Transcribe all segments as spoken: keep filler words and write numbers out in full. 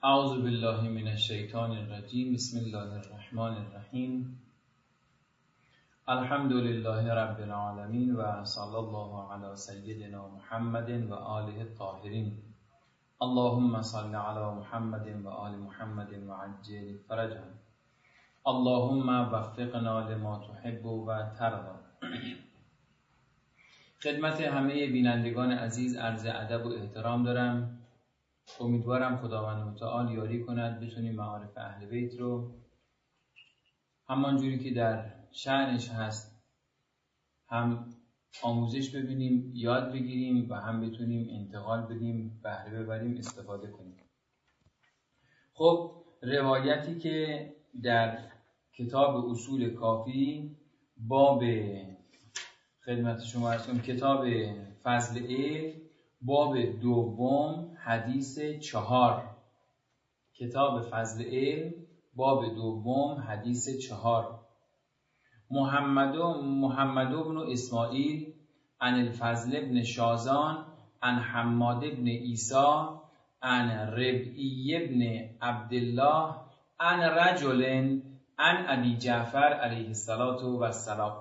اعوذ بالله من الشیطان الرجیم. بسم الله الرحمن الرحیم. الحمد لله رب العالمین و صلی الله علی سیدنا محمد و آله الطاهرین. اللهم صل علی محمد و آل محمد و عجل فرجهم. اللهم وفقنا لما تحب و ترضى. خدمت همه بینندگان عزیز عرض ادب و احترام دارم. امیدوارم خداوند متعال یاری کند بتونیم معارف اهل بیت رو همان جوری که در شأنش هست هم آموزش ببینیم، یاد بگیریم و هم بتونیم انتقال بدیم، بهره ببریم، استفاده کنیم. خب روایتی که در کتاب اصول کافی باب خدمت شما عرض کنم کتاب فضل علم باب دوم حدیث چهار، کتاب فضل علم باب دوم حدیث چهار. محمد محمد بن اسماعیل عن الفضل بن شازان عن حماد بن عیسی عن ربعی بن عبدالله عن رجل عن ابی جعفر علیه السلام.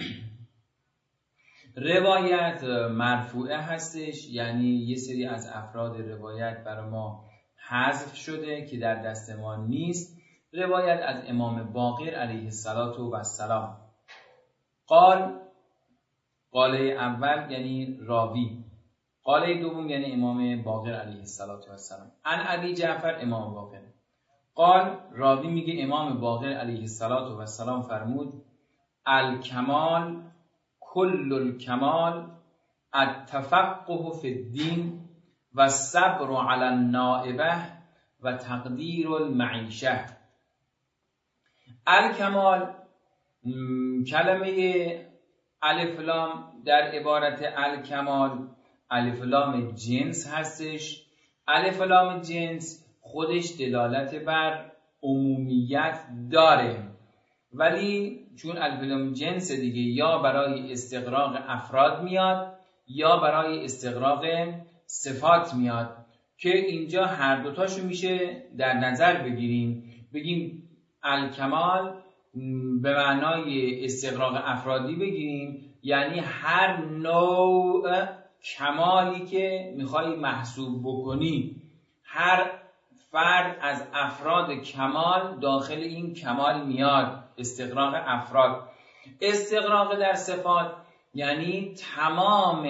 روایت مرفوعه هستش، یعنی یه سری از افراد روایت برای ما حذف شده که در دست ما نیست. روایت از امام باقر علیه السلام. قال، قاله اول یعنی راوی، قاله دوم یعنی امام باقر علیه السلام. عن ابی جعفر امام باقر. قال، راوی میگه امام باقر علیه السلام فرمود: الکمال کل الکمال التفقه فی الدین و الصبر علی النائبه و تقدیر المعیشه. الکمال، کلمه الف لام در عبارت الکمال الف لام جنس هستش. الف لام جنس خودش دلالت بر عمومیت داره، ولی چون الف لام جنس دیگه یا برای استغراق افراد میاد یا برای استغراق صفات میاد که اینجا هر دوتاشو میشه در نظر بگیریم. بگیم الکمال به معنای استغراق افرادی بگیریم، یعنی هر نوع کمالی که میخوای محسوب بکنی، هر فرد از افراد کمال داخل این کمال میاد. استغراق افراد. استغراق در صفات یعنی تمام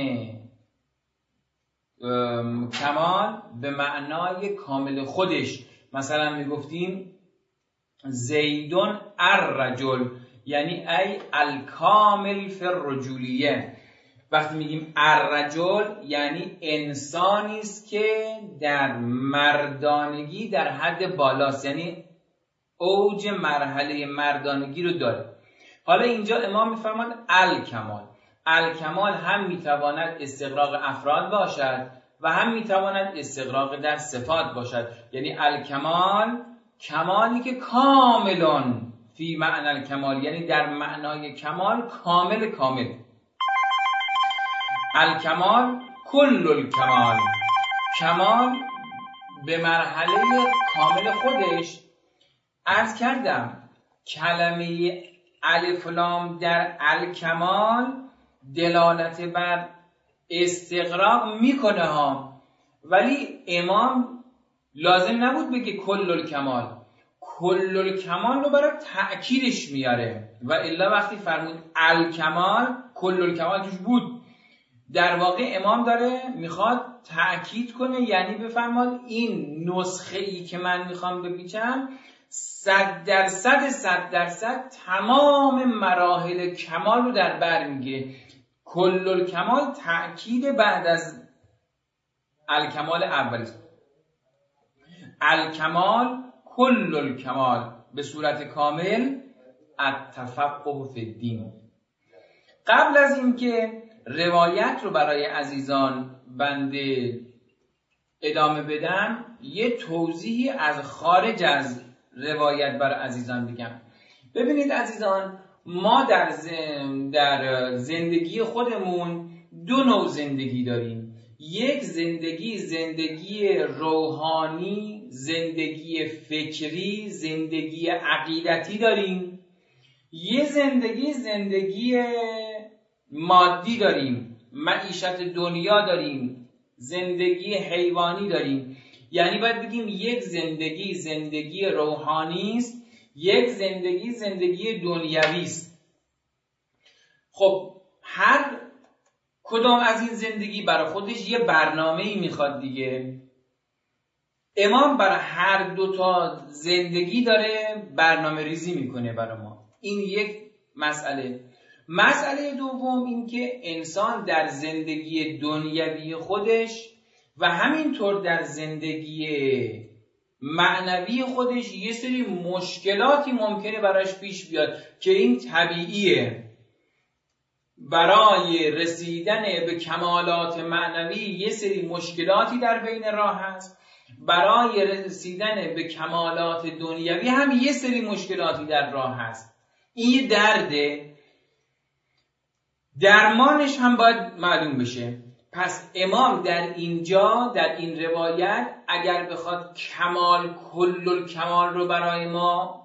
کمال به معنای کامل خودش. مثلا میگفتیم زیدون الرجل، یعنی ای الکامل فی الرجولیه. وقتی میگیم الرجل یعنی انسانی است که در مردانگی در حد بالاست، یعنی اوج مرحله مردانگی رو داره. حالا اینجا امام میفرماد الکمال. الکمال هم میتواند استغراق افراد باشد و هم میتواند استغراق در صفات باشد. یعنی الکمال کمالی که کاملون فی معنی الکمال، یعنی در معنای کمال کامل کامل. الکمال کل الکمال، کمال به مرحله کامل خودش. عرض کردم کلمه الف لام در الکمال دلالت بر استغراق میکنه ها، ولی امام لازم نبود بگه کل الکمال. کل الکمال رو برای تأکیدش میاره و الا وقتی فرمود الکمال کل الکمال توش بود. در واقع امام داره میخواد تأکید کنه، یعنی بفرماد این نسخه ای که من میخوام بپیچم صد درصد صد درصد تمام مراحل کمال رو در بر میگیره. کل الکمال تأکید بعد از الکمال اولی. الکمال کل الکمال به صورت کامل التفقه فی الدین. قبل از اینکه روایت رو برای عزیزان بنده ادامه بدم، یه توضیحی از خارج از روایت برای عزیزان بگم. ببینید عزیزان، ما در زن... در زندگی خودمون دو نوع زندگی داریم. یک زندگی زندگی روحانی، زندگی فکری، زندگی عقیدتی داریم، یه زندگی زندگی مادی داریم، معیشت دنیا داریم، زندگی حیوانی داریم. یعنی باید بگیم یک زندگی زندگی روحانی است، یک زندگی زندگی دنیوی است. خب هر کدام از این زندگی برای خودش یه برنامه‌ای میخواد دیگه. امام برای هر دو تا زندگی داره برنامه ریزی میکنه برای ما. این یک مسئله. مسئله دوم این که انسان در زندگی دنیوی خودش و همینطور در زندگی معنوی خودش یه سری مشکلاتی ممکنه براش پیش بیاد که این طبیعیه. برای رسیدن به کمالات معنوی یه سری مشکلاتی در بین راه هست، برای رسیدن به کمالات دنیوی هم یه سری مشکلاتی در راه هست. این یه درده، درمانش هم باید معلوم بشه. پس امام در اینجا در این روایت اگر بخواد کمال کل الکمال رو برای ما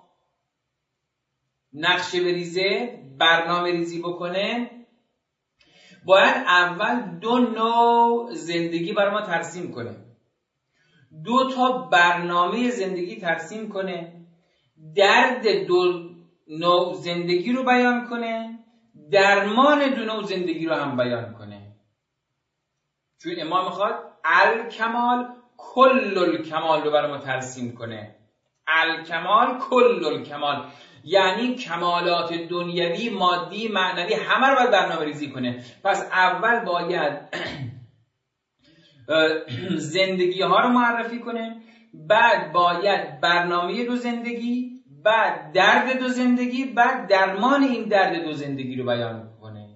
نقشه بریزه، برنامه ریزی بکنه، باید اول دو نوع زندگی برای ما ترسیم کنه، دو تا برنامه زندگی ترسیم کنه، درد دو نوع زندگی رو بیان کنه، درمان دو نوع زندگی رو هم بیان کنه. چون امام میخواد الکمال کل الکمال رو برای ما ترسیم کنه. الکمال کل الکمال یعنی کمالات دنیوی، مادی، معنوی همه رو باید برنامه ریزی کنه. پس اول باید زندگی ها رو معرفی کنه، بعد باید برنامه دو زندگی، بعد درد دو زندگی، بعد درمان این درد دو زندگی رو بیان کنه.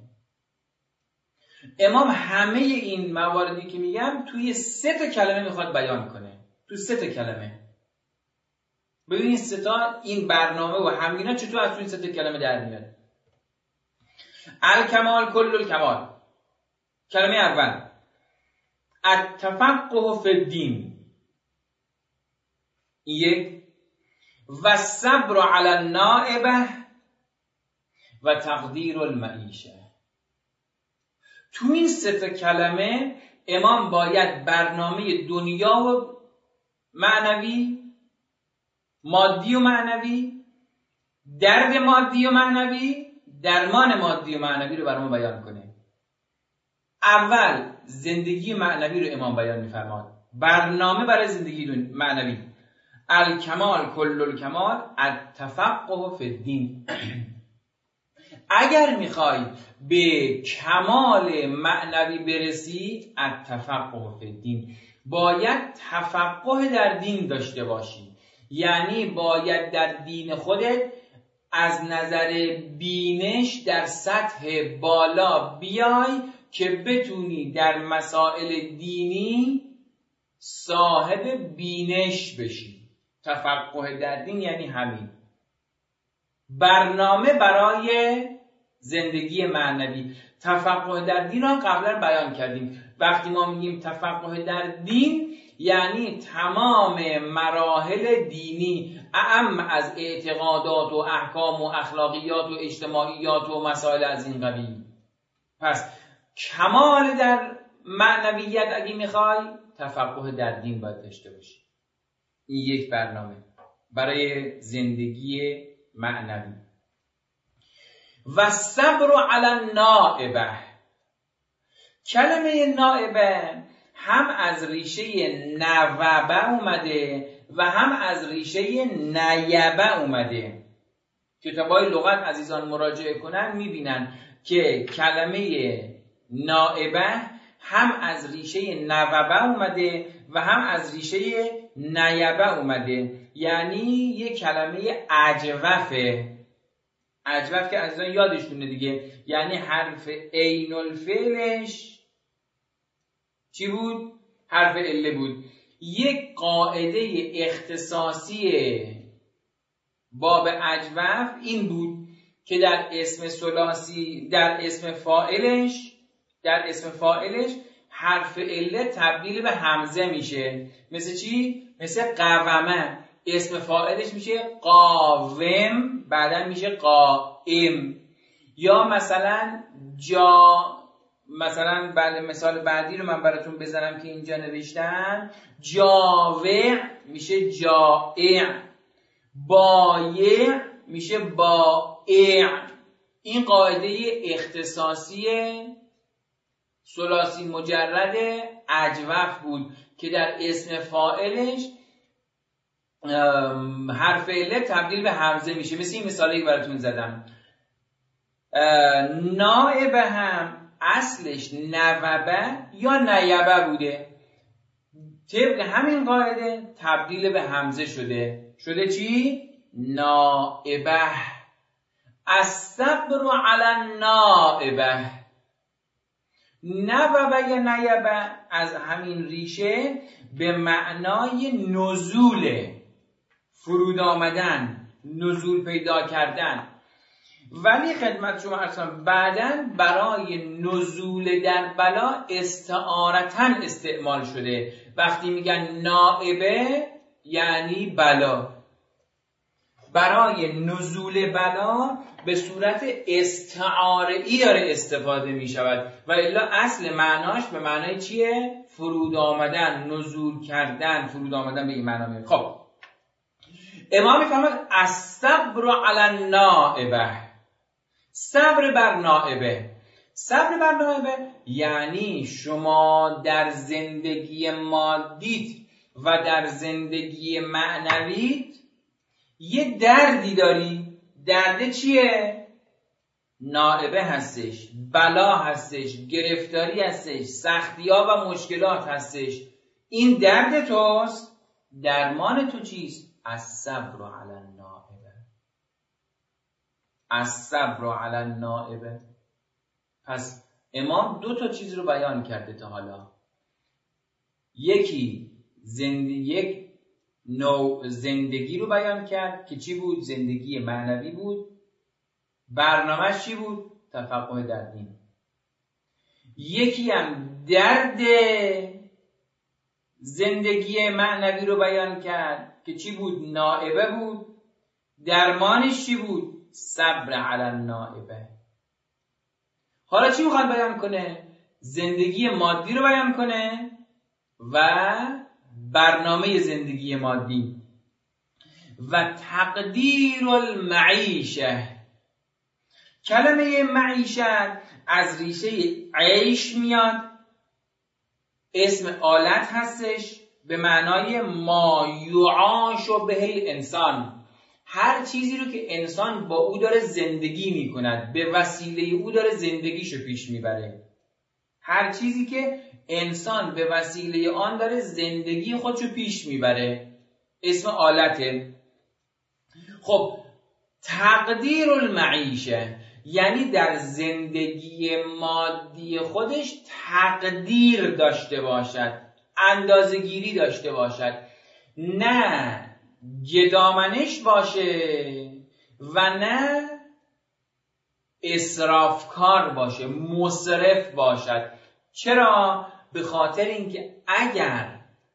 امام همه این مواردی که میگم توی سه تا کلمه میخواد بیان کنه. تو سه تا کلمه. ببینید سه تا این برنامه و همینا چطور از توی سه تا کلمه در میاد. الکمال کل الکمال. کلمه اول التفقه فی الدین، یک، و صبر علی النائبه و تقدیر المعیشه. تو این سه تا کلمه امام باید برنامه دنیا و معنوی، مادی و معنوی، درد مادی و معنوی، درمان مادی و معنوی رو برام بیان کنه. اول زندگی معنوی رو امام بیان می‌فرماد. برنامه برای زندگی معنوی. الکمال کل الکمال التفقه فی الدین. اگر میخوای به کمال معنوی برسی، التفقه فی الدین، باید تفقه در دین داشته باشی. یعنی باید در دین خودت از نظر بینش در سطح بالا بیای که بتونی در مسائل دینی صاحب بینش بشی. تفقه در دین یعنی همین. برنامه برای زندگی معنوی. تفقه در دین رو قبلا بیان کردیم. وقتی ما میگیم تفقه در دین یعنی تمام مراحل دینی، اعم از اعتقادات و احکام و اخلاقیات و اجتماعیات و مسائل از این قبیل. پس کمال در معنویت اگه میخوای تفقه در دین باید داشته باشی. این یک برنامه برای زندگی معنوی. و صبر علی النائبه. کلمه نائبه هم از ریشه نوبه اومده و هم از ریشه نیبه اومده. کتابای لغت عزیزان مراجعه کنن میبینن که کلمه نائبه هم از ریشه نوبه اومده و هم از ریشه نیبه اومده. یعنی یک کلمه اجوفه. اجوف که عزیزان یادشونه دیگه، یعنی حرف عین الفعلش چی بود؟ حرف عله بود. یک قاعده اختصاصی باب اجوف این بود که در اسم ثلاثی، در اسم فاعلش در اسم فاعلش حرف عله تبدیل به همزه میشه. مثل چی؟ مثل قومه اسم فاعلش میشه قاوم، بعدا میشه قائم. یا مثلا جا، مثلا بعد مثال بعدی رو من براتون بزنم که اینجا نوشتم، جاوع میشه جائع، بایع میشه بائع. این قاعده اختصاصی ثلاثی مجرد اجوف بود که در اسم فاعلش حرف علت تبدیل به همزه میشه. مثل این مثالی که براتون زدم. نائبه هم اصلش نوبه یا نیبه بوده، طبق همین قاعده تبدیل به همزه شده. شده چی؟ نائبه. الصبر علی النائبه. نوبه یا نیبه از همین ریشه به معنای نزول، فرود آمدن، نزول پیدا کردن. ولی خدمت شما عرض کنم بعداً برای نزول در بلا استعارتاً استعمال شده. وقتی میگن نائبه یعنی بلا، برای نزول بلا به صورت استعاره‌ای داره استفاده میشود و الا اصل معناش به معنای چیه؟ فرود آمدن، نزول کردن، فرود آمدن به این معنا میاد. خب امام میفرماید الصبر علی النائبه، صبر بر نائبه. صبر بر نائبه یعنی شما در زندگی مادیت و در زندگی معنویت یه دردی داری. درد چیه؟ نائبه هستش، بلا هستش، گرفتاری هستش، سختی‌ها و مشکلات هستش. این درد توست، درمان تو چیست؟ الصبر علی النائبه. الصبر علی النائبه. پس امام دو تا چیز رو بیان کرده تا حالا. یکی زندگی، یک نوع زندگی رو بیان کرد که چی بود؟ زندگی معنوی بود. برنامه‌اش چی بود؟ تفقه در دین. یکی هم درد زندگی معنوی رو بیان کرد که چی بود؟ نائبه بود. درمانش چی بود؟ صبر علی النائبه. حالا چی میخواد بیان کنه؟ زندگی مادی رو بیان کنه و برنامه زندگی مادی و تقدیر المعیشه. کلمه معیشت از ریشه عیش میاد، اسم آلت هستش به معنای ما یعاش به الانسان. هر چیزی رو که انسان با او داره زندگی میکند، به وسیله او داره زندگیشو پیش میبره. هر چیزی که انسان به وسیله آن داره زندگی خودشو پیش میبره اسم آلته. خب تقدیر المعیشه یعنی در زندگی مادی خودش تقدیر داشته باشد، اندازه‌گیری داشته باشد، نه گدامنش باشه و نه اسرافکار باشه، مسرف باشد. چرا؟ به خاطر اینکه اگر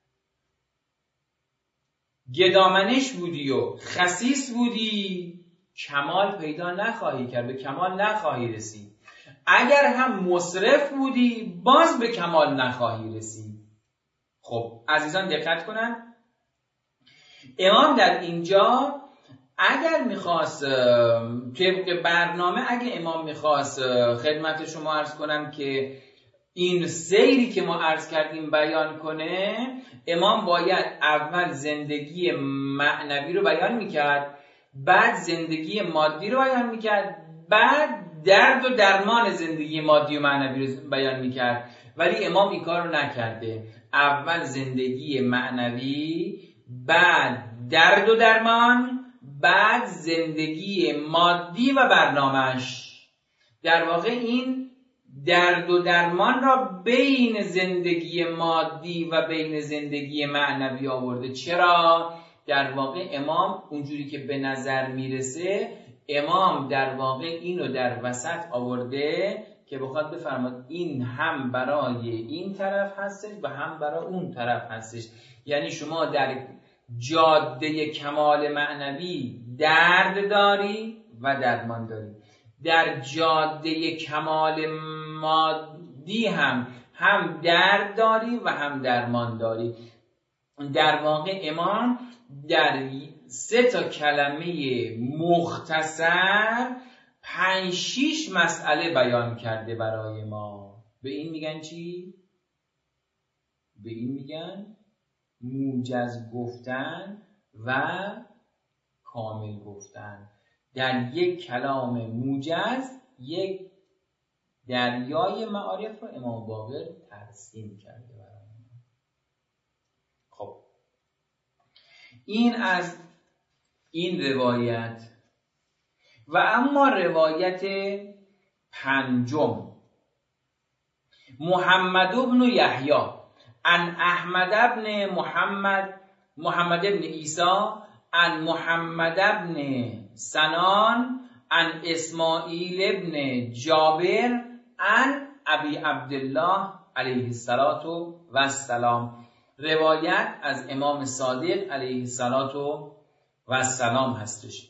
گدامنش بودی و خسیس بودی کمال پیدا نخواهی کرد، به کمال نخواهی رسید. اگر هم مسرف بودی باز به کمال نخواهی رسید. خب عزیزان دقت کنن، امام در اینجا اگر میخواست طبق برنامه، اگه امام میخواست خدمت شما عرض کنم که این سیری که ما عرض کردیم بیان کنه، امام باید اول زندگی معنوی رو بیان میکرد، بعد زندگی مادی رو بیان میکرد، بعد درد و درمان زندگی مادی و معنوی رو بیان میکرد. ولی امام این کار رو نکرده. اول زندگی معنوی، بعد درد و درمان، بعد زندگی مادی و برنامهش. در واقع این درد و درمان را بین زندگی مادی و بین زندگی معنوی آورده. چرا؟ در واقع امام اونجوری که به نظر میرسه، امام در واقع اینو در وسط آورده که بخواد بفرماد این هم برای این طرف هستش و هم برای اون طرف هستش. یعنی شما در جاده کمال معنوی درد داری و درمان داری، در جاده کمال مادی هم هم درد داری و هم درمان داری. در واقع امام در سه تا کلمه مختصر پنج شیش مسئله بیان کرده برای ما. به این میگن چی؟ به این میگن موجز گفتن و کامل گفتن. در یک کلام موجز یک دریای معارف رو امام باقر ترسیم کرده برای ما. خب این از این روایت. و اما روایت پنجم، محمد بن یحیی عن احمد بن محمد محمد بن عیسی عن محمد بن سنان عن اسماعیل بن جابر عن ابی عبدالله علیه الصلاة و السلام. روایت از امام صادق علیه الصلاة و السلام هستش.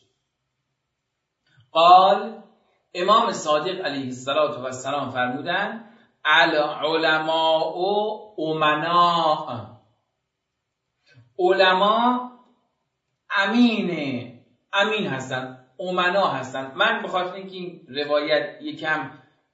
قال، امام صادق علیه الصلاة و السلام فرمودن العلماء امناء، علما امین امین هستن، امنا هستن. من به خاطر اینکه این روایت یکم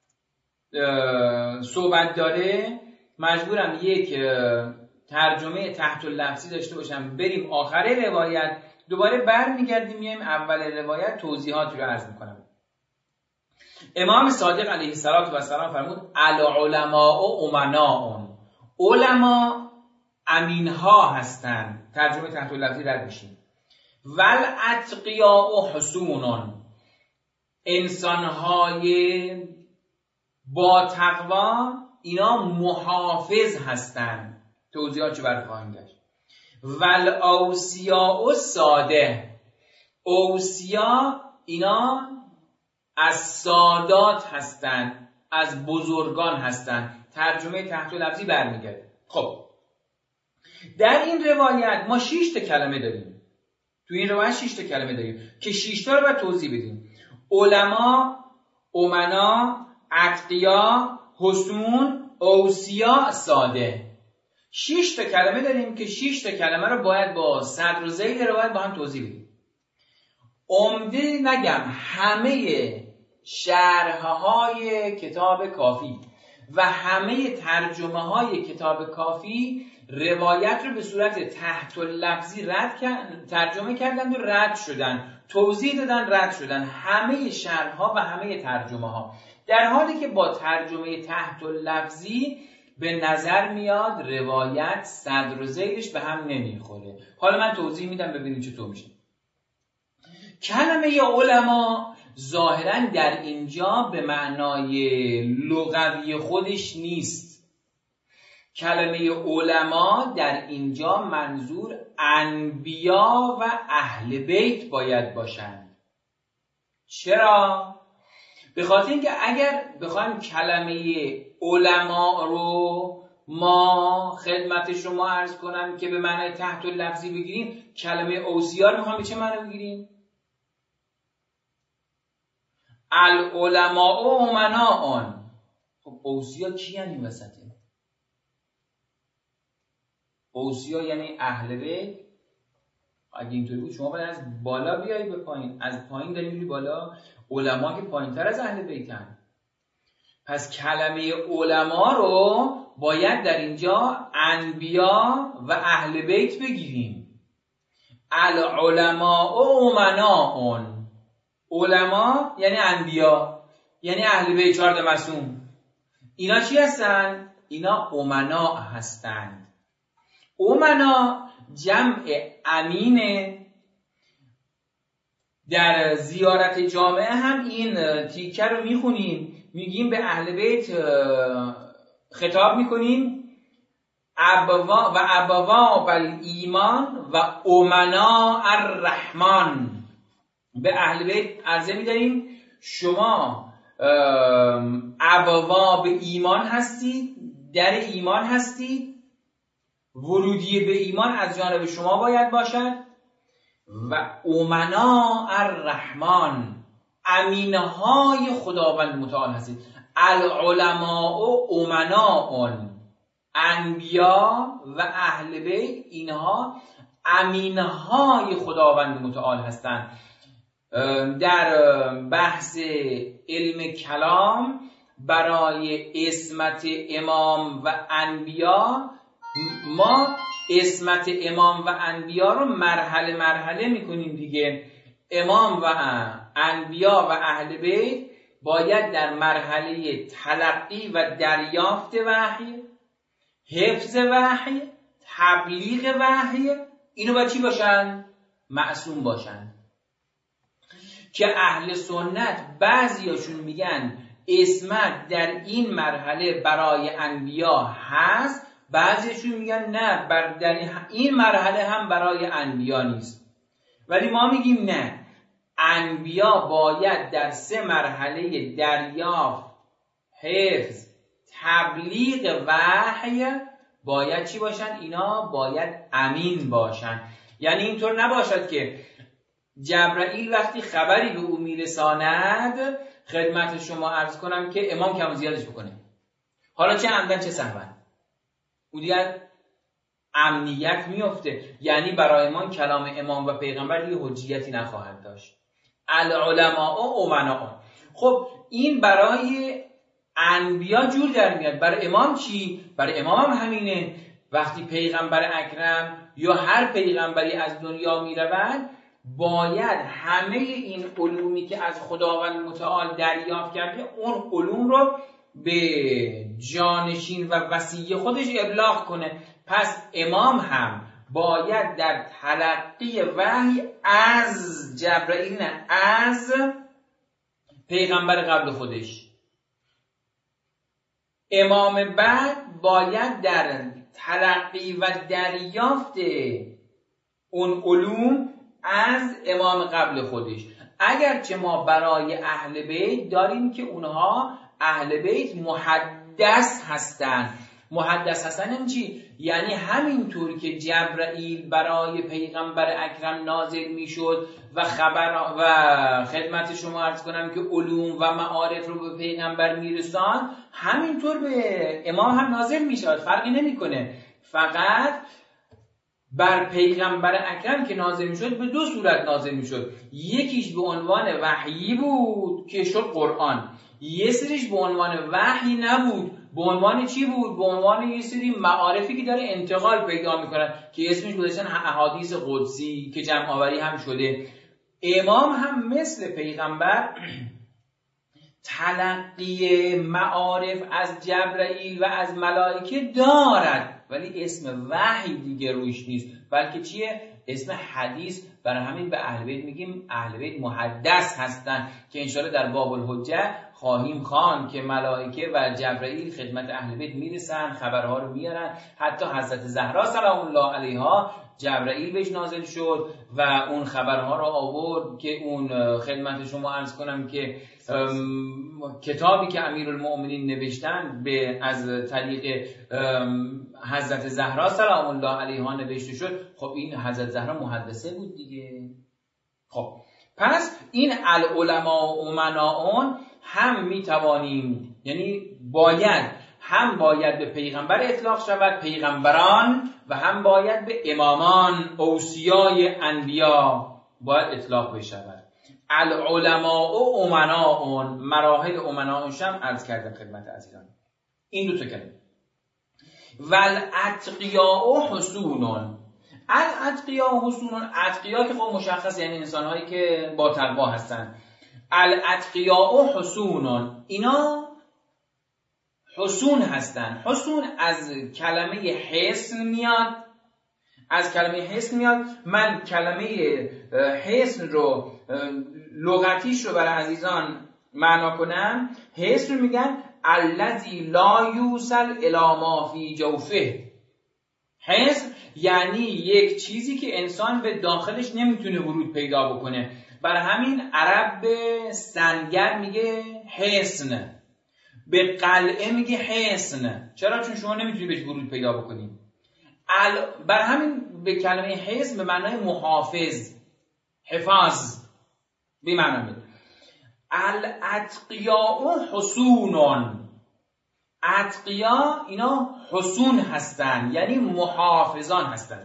صحبت داره مجبورم یک ترجمه تحت اللفظی داشته باشم، بریم آخر روایت، دوباره برمیگردیم میایم اول روایت توضیحاتی رو عرض میکنم. امام صادق علیه السلام فرمود العلماء امناء، علما امینها هستند. ترجمه تحت اللفظی رد میشیم. والاتقیاء حصونون، انسانهای با تقوا اینا محافظ هستند. توضیحات چه برای خواهیم گشت. والاوصیاء ساده، اوصیا اینا از سادات هستند، از بزرگان هستند. ترجمه تحت لفظی برمیگرده. خب در این روایت ما شش تا کلمه داریم. تو این روایت شش تا کلمه داریم که شش تا رو باید توضیح بدیم. علما، امنا، اتقیا، حصون، اوصیا، ساده. شش تا کلمه داریم که شش تا کلمه رو باید با صدر و ذیل روایت با هم توضیح بدیم. عمده نگم همه شرحهای کتاب کافی و همه ترجمه های کتاب کافی روایت رو به صورت تحت اللفظی رد کردن، ترجمه کردن و رد شدن، توضیح دادن، رد شدن. همه شرحها و همه ترجمه ها، در حالی که با ترجمه تحت اللفظی به نظر میاد روایت صدر و ذیلش به هم نمیخوره. حالا من توضیح میدم ببینید چطور میشه. کلمه علما ظاهرا در اینجا به معنای لغوی خودش نیست. کلمه علما در اینجا منظور انبیا و اهل بیت باید باشند. چرا؟ به خاطر اینکه اگر بخوایم کلمه علما رو ما خدمت شما عرض کنم که به معنای تحت اللفظی بگیریم، کلمه اوصیا رو میخوام به چه معنی بگیریم؟ العلماء امناء. خب اوصیا کی یعنی وسطه؟ اوصیا یعنی اهل بیت. اگه اینطوری بود شما باید از بالا بیایی به پایین، از پایین داری میری بالا. علما که پایین‌تر از اهل بیتن. پس کلمه علما رو باید در اینجا انبیا و اهل بیت بگیریم. العلماء امناء، علما یعنی انبیا، یعنی اهل بیت چهارده معصوم. اینا چی هستن؟ اینا امنا هستند. امنا جمع امینه. در زیارت جامعه هم این تیکه رو میخونیم، میگیم به اهل بیت خطاب میکنیم ابوا و ابوا بالایمان و امنا الرحمن. به اهل بیت عرضه میداریم شما ابواب ایمان هستید، در ایمان هستید، ورودی به ایمان از جانب شما باید باشد و امنا الرحمن، امینهای خداوند متعال هستید. العلماء امناء، انبیا و اهل بیت اینها امینهای خداوند متعال هستند. در بحث علم کلام برای اسمت امام و انبیا ما اسمت امام و انبیا رو مرحله مرحله میکنیم دیگه. امام و انبیا و اهل بیت باید در مرحله تلقی و دریافت وحی، حفظ وحی، تبلیغ وحی، اینو با چی باشن؟ معصوم باشن. که اهل سنت بعضیاشون میگن اسمت در این مرحله برای انبیا هست، بعضیشون میگن نه، بر در این مرحله هم برای انبیا نیست. ولی ما میگیم نه، انبیا باید در سه مرحله دریافت، حفظ، تبلیغ وحی باید چی باشن؟ اینا باید امین باشن. یعنی اینطور نباشد که جبرائیل وقتی خبری به او میرساند خدمت شما عرض کنم که امام کم و زیادش بکنه، حالا چه عمدن چه سهوا، او دیگر امنیت میفته. یعنی برای ما کلام امام و پیغمبر دیگه حجیتی نخواهد داشت. العلماء امناء. خب این برای انبیا جور در میاد. برای امام چی؟ برای امام هم همینه. وقتی پیغمبر اکرم یا هر پیغمبری از دنیا میرود باید همه این علومی که از خداوند متعال دریافت کرده اون علوم رو به جانشین و وصی خودش ابلاغ کنه. پس امام هم باید در تلقی وحی از جبرائیل، نه از پیغمبر قبل خودش، امام بعد باید در تلقی و دریافت اون علوم از امام قبل خودش. اگرچه ما برای اهل بیت داریم که اونها اهل بیت محدث هستند. محدث هستن این چی؟ یعنی همینطور که جبرائیل برای پیغمبر اکرم نازل میشد و خبر و خدمت شما عرض کنم که علوم و معارف رو به پیغمبر میرسان، همینطور به امام هم نازل میشد، فرقی نمیکنه. فقط بر پیغمبر اکرم که نازل میشد به دو صورت نازل میشد. یکیش به عنوان وحی بود که شد قرآن، یه سریش به عنوان وحی نبود. به عنوان چی بود؟ به عنوان یه سری معارفی که داره انتقال پیدا میکنن که اسمش گذاشتن احادیث قدسی که جمع آوری هم شده. امام هم مثل پیغمبر تلقی معارف از جبرائیل و از ملائکه دارد، ولی اسم وحی دیگه روش نیست، بلکه چیه؟ اسم حدیث. برای همین به اهل بیت میگیم اهل بیت محدث هستن که انشاءالله در باب الحجه خواهیم خوان که ملائکه و جبرائیل خدمت اهل بیت میرسن، خبرها رو میارن. حتی حضرت زهرا سلام الله علیها جبرائیل بهش نازل شد و اون خبرها رو آورد که اون خدمت شما عرض کنم که کتابی که امیرالمؤمنین نوشتن به از طریق حضرت زهرا سلام الله علیها نوشته شد. خب این حضرت زهرا محدثه بود دیگه. خب پس این العلماء امناء هم میتوانیم، یعنی باید هم باید به پیغمبر اطلاق شود، پیغمبران، و هم باید به امامان، اوصیای انبیا باید اطلاق بشود. العلماء امناء، مراحل امناءش هم عرض کردم خدمت عزیزان. این دو تا کلمه. والاتقیاء حصون. الاتقیاء حصون، اتقیا که خب مشخص یعنی انسان‌هایی که با تقوا هستن. الاتقیاء حصون، اینا حصون هستن. حصون از کلمه حصن میاد، از کلمه حصن میاد. من کلمه حصن رو لغتیش رو برای عزیزان معنا کنم. حصن رو میگن الذی لا یوصل الی ما فی جوفه. حصن یعنی یک چیزی که انسان به داخلش نمیتونه ورود پیدا بکنه. برای همین عرب به سنگر میگه حصن، به قلعه میگه حصن. چرا؟ چون شما نمیتونی بهش ورود پیدا بکنی. برای همین به کلمه حصن به معنای محافظ، حفاظ به معنی میده. الاتقیاء حصونون، اتقیا اینا حصون هستن، یعنی محافظان هستن.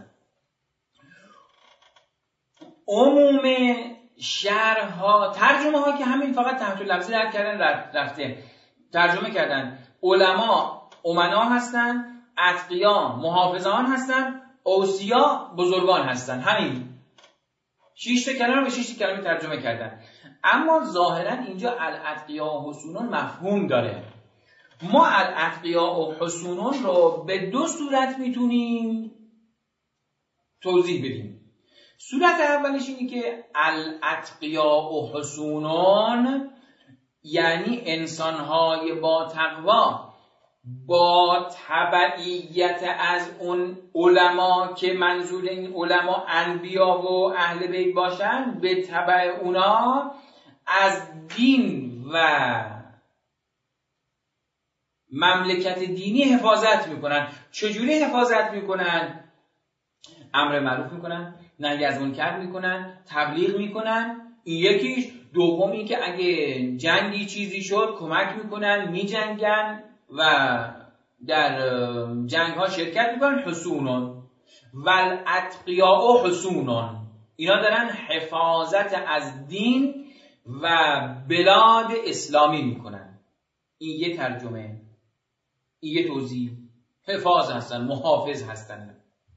عموم شرح‌ها، ترجمه ها که همین فقط تحت لفظی درک کردن رفته، ترجمه کردن علما امنا هستن، اتقیا محافظان هستن، اوصیا بزرگان هستن. همین شش تا کلمه به شش تا کلمه ترجمه کردن. اما ظاهرا اینجا الاتقیا و حصونون مفهوم داره. ما الاتقیا و حصونون رو به دو صورت میتونیم توضیح بدیم. صورت اولش اینه که الاتقیا و حصونون یعنی انسانهای با تقوا با تبعیت از اون علما که منظور این علما انبیا و اهل بیت باشن، به تبع اونا از دین و مملکت دینی حفاظت میکنن. چجوری حفاظت میکنن؟ امر معروف میکنن، نهی از منکر میکنن، تبلیغ میکنن. این یکیش. دومی که اگه جنگی چیزی شد کمک میکنن، میجنگن و در جنگ ها شرکت میکنن. حصونون والاتقیاء حصونون، اینا دارن حفاظت از دین و بلاد اسلامی میکنن. این یه ترجمه، این یه توضیح. حفاظ هستن، محافظ هستن.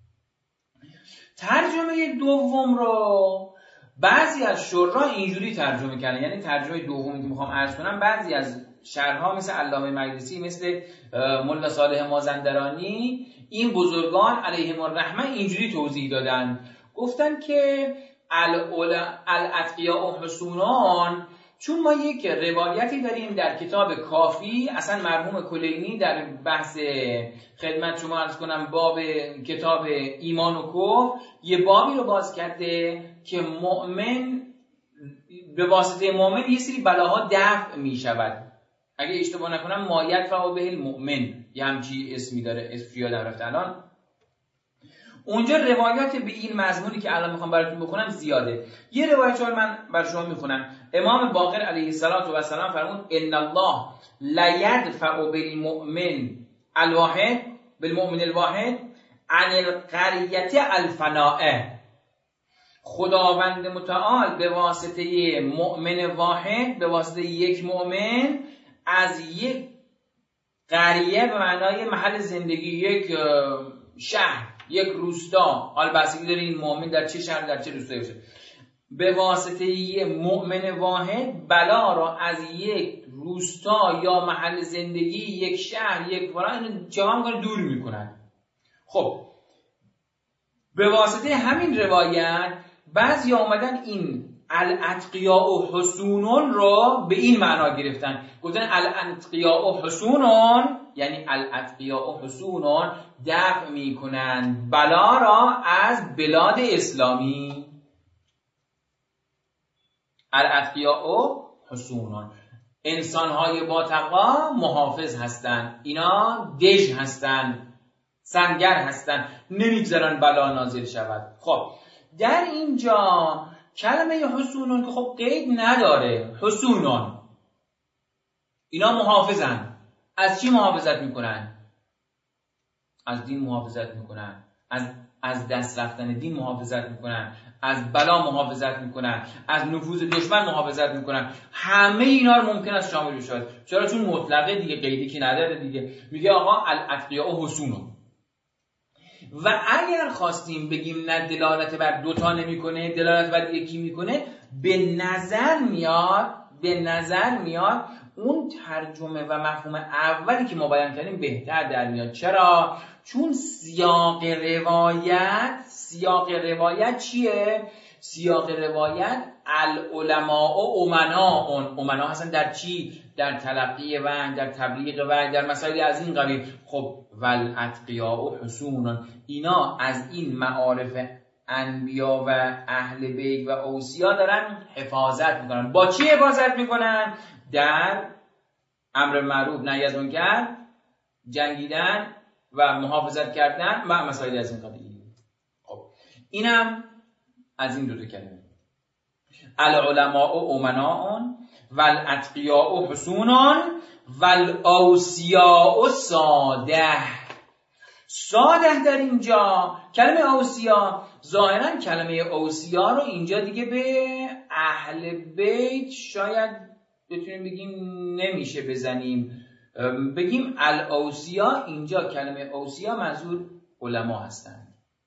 ترجمه دوم رو بعضی از شرح اینجوری ترجمه کردن، یعنی ترجمه دومی که میخوام عرض کنم، بعضی از شرح‌ها مثل علامه مجلسی، مثل ملا صالح مازندرانی، این بزرگان علیهم الرحمه اینجوری توضیح دادن. گفتن که الاتقیاء و حصونان، چون ما یک روایتی داریم در کتاب کافی، اصلا مرحوم کلینی در بحث خدمت شما عرض کنم باب کتاب ایمان و کفر یه بابی رو باز کرده که مؤمن به واسطه مؤمن یه سری بلاها دفع می شود. اگه اشتباه نکنم مایت فهو به المؤمن یه همچی اسمی داره، اسم یادم رفته الان. اونجا روایات به این مضمونی که الان میخوام براتون بخونم زیاده. یه روایت رو من بر شما میخونم. امام باقر علیه السلام فرمود ان الله لا يدفع بالمؤمن الواحد بالمؤمن الواحد عن القرية الفناء. خداوند متعال به واسطه مؤمن واحد، به واسطه یک مؤمن، از یک قریه به معنای محل زندگی، یک شهر، یک روستا، حال بستگی داره این مؤمن در چه شهر در چه روستایی باشه، به واسطه یک مؤمن واحد بلا را از یک روستا یا محل زندگی، یک شهر، یک فلان، اینو جهان دور میکنن. خب به واسطه همین روایت بعضی اومدن این الاتقیاء و حصونون رو به این معنا گرفتن. گفتن الاتقیاء و حصونون یعنی الاتقیاء و حصونون دفع میکنن بلا را از بلاد اسلامی. الاتقیاء و حصونون، انسانهای با تقوا محافظ هستن، اینا دژ هستن، سنگر هستن، نمیگذارن بلا نازل شود. خب در اینجا کلمه حصونون که خب قید نداره، حصونون اینا محافظن. از چی محافظت میکنن؟ از دین محافظت میکنن، از از دست رفتن دین محافظت میکنن، از بلا محافظت میکنن، از نفوذ دشمن محافظت میکنن. همه اینا رو ممکن است شامل بشه. چرا؟ چون مطلقه دیگه، قیدی که نداره دیگه. میگه آقا الاتقیاء و حصونون. و اگر خواستیم بگیم نه دلالت بر دوتا نمیکنه، دلالت بر یکی میکنه، به نظر میاد به نظر میاد اون ترجمه و مفهوم اولی که ما بیان کردیم بهتر در میاد. چرا؟ چون سیاق روایت سیاق روایت چیه؟ سیاق روایت العلماء و امناء، امنا هستن در چی؟ در تلقی وحی، در تبلیغ وحی، در مسائل از این قبیل. خب والاتقیاء و حصون، اینا از این معارف انبیا و اهل بیت و اوصیا دارن حفاظت میکنن. با چی حفاظت میکنن؟ در امر معروف نهی از منکر، جنگیدن و محافظت کردن و مسائل از این قبیل. خب اینم از این دو تا کلمه. العلماء امناء والاتقیاء حصون والاوصیاء ساده. ساده در اینجا کلمه اوصیا، ظاهرا کلمه اوصیا رو اینجا دیگه به اهل بیت شاید بتونیم بگیم نمیشه بزنیم، بگیم الاوصیا. اینجا کلمه اوصیا منظور علما هستند.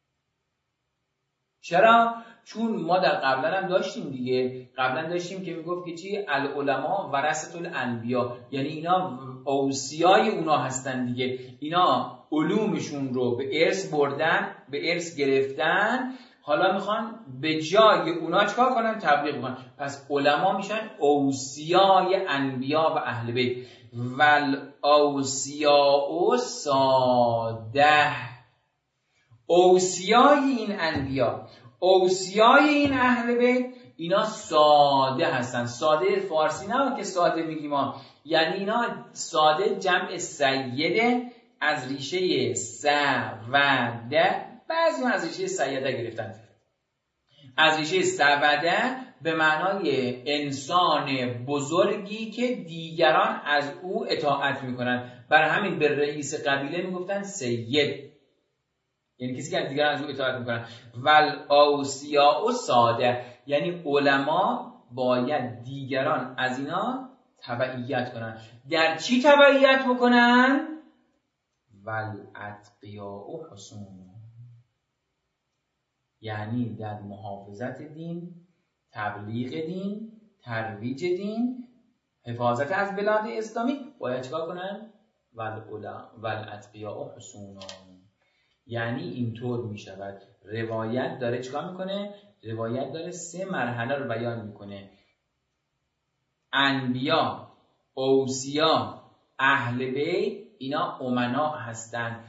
چرا؟ چون ما در قبلا هم داشتیم دیگه، قبلا داشتیم که میگفت که چی؟ العلماء ورثة الانبیا، یعنی اینا اوصیای اونا هستن دیگه، اینا علومشون رو به ارث بردن، به ارث گرفتن، حالا میخوان به جای اونا چکار کنن؟ تبلیغ کنن. پس علما میشن اوصیای انبیا و اهل بیت. والاوصیاء ساده، اوصیای این انبیا، اوصیای این اهل بیت، اینا ساده هستن. ساده فارسی نه که ساده میگیم ما، یعنی اینا ساده جمع سیده از ریشه سوده، بعضی از ریشه سیده گرفتن، از ریشه سوده به معنای انسان بزرگی که دیگران از او اطاعت میکنن. برای همین به رئیس قبیله میگفتن سید، یعنی کسی که دیگران از او اطاعت میکنن. والاوصیاء ساده، یعنی علما باید دیگران از اینا تبعیت کنن. در چی تبعیت بکنن؟ والاتقیاء حصون، یعنی در محافظت دین، تبلیغ دین، ترویج دین، حفاظت از بلاد اسلامی باید چیکار کنن؟ والاتقیاء حصون. یعنی اینطور می شود روایت داره چیکار میکنه؟ روایت داره سه مرحله رو بیان میکنه. انبیا، اوصیا، اهل بیت، اینا امنا هستن.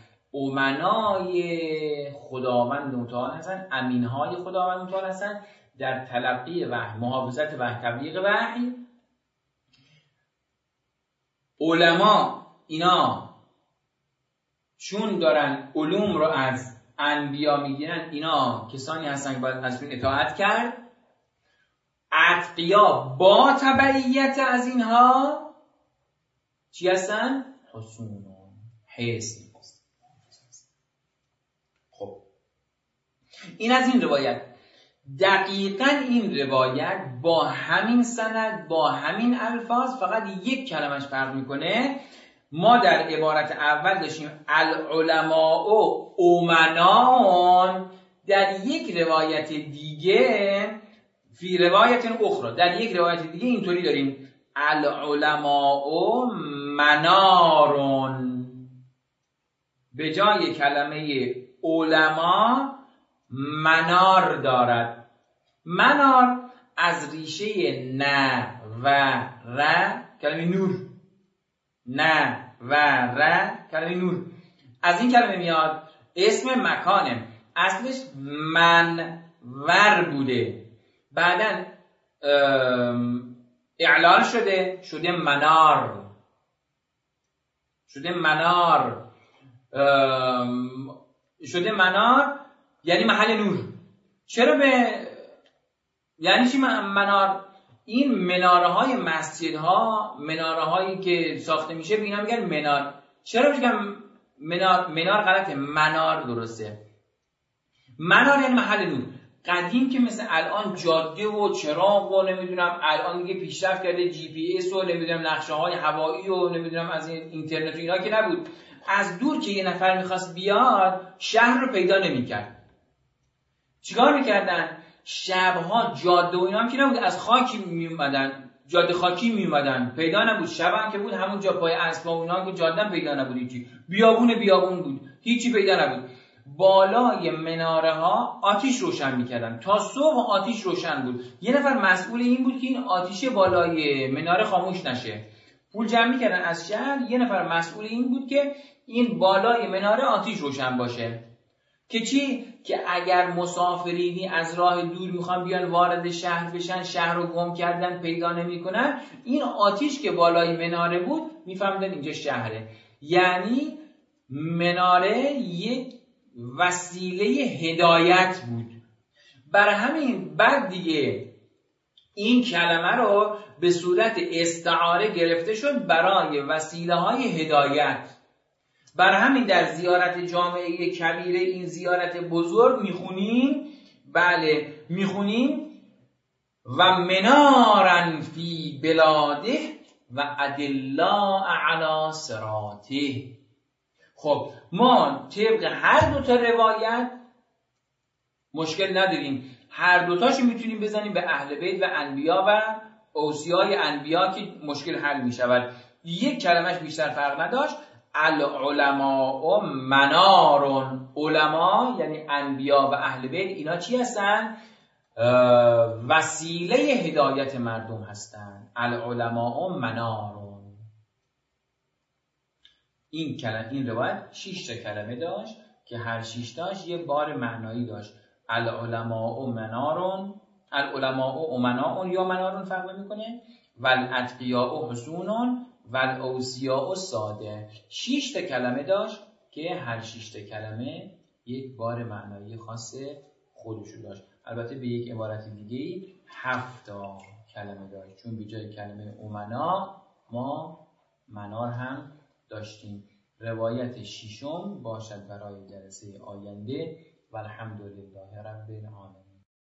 امنای خداوند متعال هستن، امینهای خداوند متعال هستن در تلقی وحی، محافظت وحی، تبلیغ وحی. علما اینا چون دارن علوم رو از انبیا میگیرن، اینا کسانی هستن که باید ازشون اطاعت کرد. اتقیا با تبعیت از اینها چی هستن؟ حصون، حصن. خب این از این روایت. دقیقاً این روایت با همین سند، با همین الفاظ، فقط یک کلمش فرق میکنه. ما در عبارت اول داشتیم العلماء و امناء، در یک روایت دیگه فی روایت اخرى، در یک روایت دیگه اینطوری داریم العلماء منارون. به جای کلمه علما منار دارد. منار از ریشه ن و ر کلمه نور، ن و ر کلمه نور، از این کلمه میاد. اسم مکانه، اصلش منور بوده، بعدن اعلال شده شده منار، شده منار، شده منار یعنی محل نور. چرا به یعنی چی منار؟ این مناره های مسجد ها، مناره هایی که ساخته میشه، بینا میگن منار. چرا میگن منار؟ منار غلطه، منار درسته. منار یعنی محل نور. قدیم که مثل الان جاده و چراغ و نمیدونم، الان دیگه پیشرفت کرده، جی پی اس و نمیدونم نقشه های هوایی و نمیدونم از این اینترنت و اینا که نبود. از دور که یه نفر میخواست بیاد شهر رو پیدا نمیکرد. چیکار میکردن؟ شبها جاده و اینا هم که نبود، از خاکی میومدن، جاده خاکی میومدن، پیدا نبود. شب هم که بود همون جا پای اسبا و اینا که جاده پیدا نبود، هیچی، بیابون بیابون بود، هیچی پیدا نبود. بالای مناره ها آتیش روشن میکردن، تا صبح آتیش روشن بود. یه نفر مسئول این بود که این آتیش بالای مناره خاموش نشه. پول جمع میکردن از شهر، یه نفر مسئول این بود که این بالای مناره آتیش روشن باشه. که چی؟ که اگر مسافرینی از راه دور میخوان بیان وارد شهر بشن، شهر رو گم کردن پیدا نمیکنن، این آتیش که بالای مناره بود میفهمیدن اینجا شهره. یعنی مناره یک وسیله هدایت بود. برای همین بعد دیگه این کلمه رو به صورت استعاره گرفته شد برای وسیله های هدایت. برای همین در زیارت جامعه کبیره، این زیارت بزرگ میخونیم، بله میخونیم و منارن فی بلاده و ادلا علی صراطه. خب ما طبق هر دو تا روایت مشکل نداریم، هر دوتاشو میتونیم بزنیم به اهل بیت و انبیا و اوصیای انبیا که مشکل حل میشود. یک کلمش بیشتر فرق نداشت. العلماء منارون، علما یعنی انبیا و اهل بیت اینا چی هستن؟ وسیله هدایت مردم هستن. العلماء منارون. این کلمه، این روایت شش تا کلمه داشت که هر شش تاش یه بار معنایی داشت. العلماء منارون، العلماء امناء یا منارون فرق میکنه، والاتقیاء حصونون والاوصیاء ساده. شش تا کلمه داشت که هر شش تا کلمه یک بار معنایی خاص خودشو داشت. البته به یک عبارت دیگه هفت تا کلمه داشت، چون به جای کلمه امنا ما منار هم داشتیم. روایت ششم باشد برای جلسه آینده. والحمدلله رب العالمین.